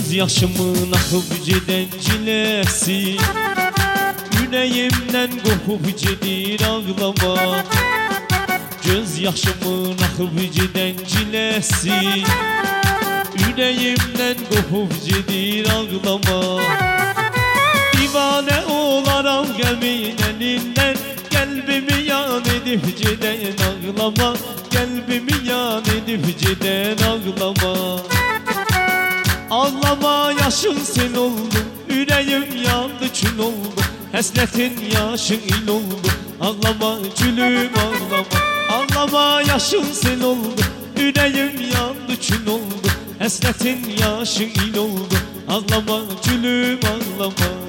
Göz yaşımın akıp giden çilesi, yüreğimden kopup gedir ağlama. Göz yaşımın akıp giden çilesi, yüreğimden kopup gedir ağlama. Divane olaram gelmeyin elinden, kalbimi yan edip giden ağlama. Kalbimi yan edip giden ağlama. Ağlama yaşın sen oldu, yüreğim yandı kül oldu. Həsrətin yaşın il oldu, ağlama gülüm ağlama. Ağlama yaşın sen oldu, yüreğim yandı kül oldu. Həsrətin yaşın il oldu, ağlama gülüm ağlama.